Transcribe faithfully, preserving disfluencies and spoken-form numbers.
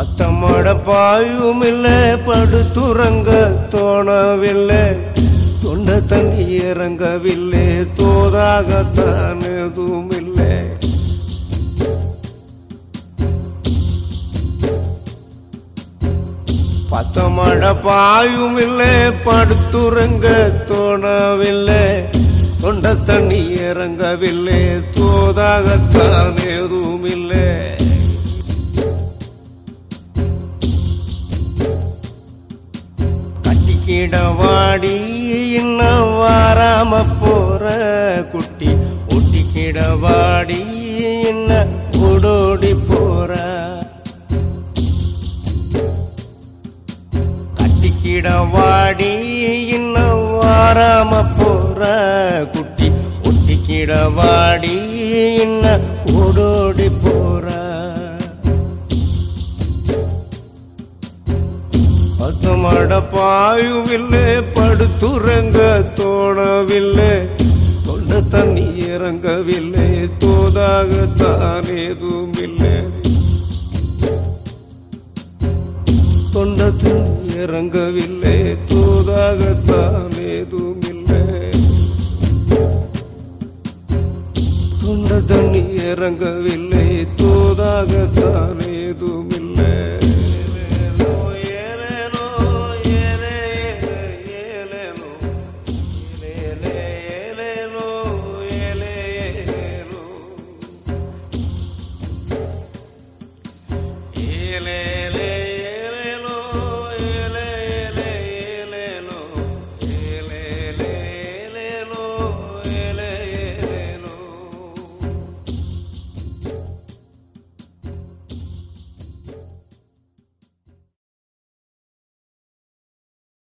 பத்தமட பாயுமில்லை, படுத்துறங்க தோணவில்லை, தொண்ட தண்ணி இறங்கவில்லை, தோதாகத்தான் எதுவும் இல்லை. பத்தமட பாயுமில்லை, படுத்துறங்க தோணவில்லை, தொண்ட தண்ணி இறங்கவில்லை, தோதாகத்தான் எதுவும் இல்லை. கட்டிக்கிடவாடி இன்னும் வாராம போற குட்டி, ஒட்டிக்கிடவாடி இன்னும் ஓடோடி போற. கட்டிக்கிடவாடி இன்னும் வாராம போற குட்டி, ஒட்டிக்கிடவாடி இன்னும் ஓடோடி போற. பத்தமட பாயுமில்லை, படுத்துறங்க தோணவில்லை, தொண்ட தண்ணி இறங்கவில்லை, தோதாகத்தான் எதுவும் இல்லை. தொண்ட தண்ணி இறங்கவில்லை, தோதாகத்தான் எதுவும் இல்லை. தொண்ட தண்ணி இறங்கவில்லை, தோதாகத்தான் எதுவும் இல்லை.